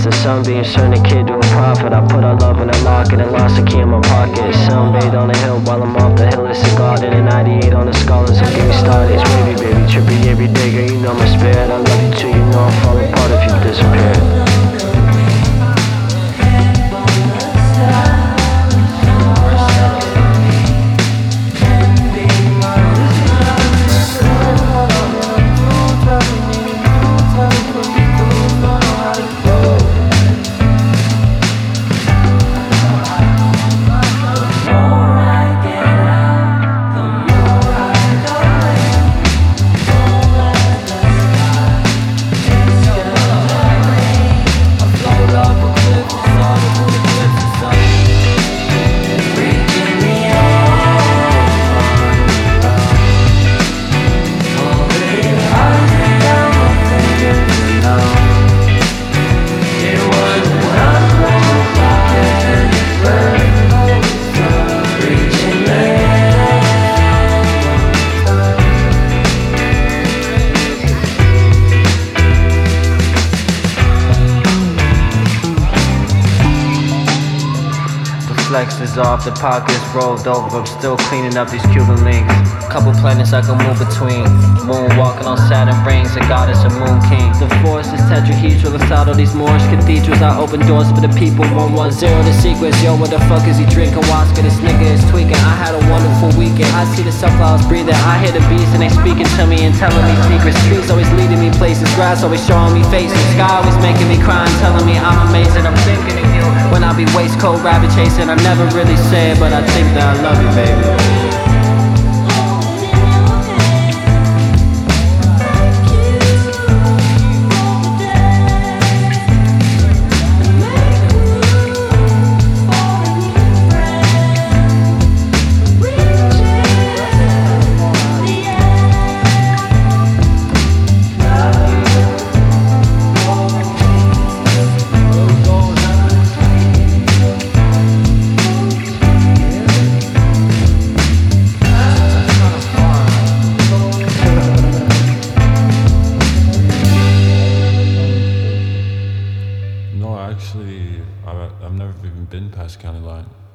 The sun being turned a kid to a prophet. I put our love in a locket and lost the key in my pocket. Sunbathed on the hill while I'm off the hill, it's a garden. And 98 on the skull, so get me started. It's wavy, baby, trippy every day, girl, you know my spirit. I love you too, you know I'll fall apart if you disappear. Flex is off, the pockets rolled over. I'm still cleaning up these Cuban links. Couple planets I can move between. Moon walking on Saturn rings, a goddess, a moon king. The force is tetrahedral inside all these Moorish cathedrals. I open doors for the people, 110 the secrets. Yo, what the fuck is he drinking? Waska, this nigga is tweaking. I had a wonderful weekend. I see the sunflowers breathing. I hear the bees and they speaking to me and telling me secrets. Trees always leading me places, grass always showing me faces. Sky always making me cry and telling me I'm amazing. I'm thinking of you when I be waistcoat rabbit chasing. I never really say it, but I think that I love you, baby. No, actually, I've never even been past county line.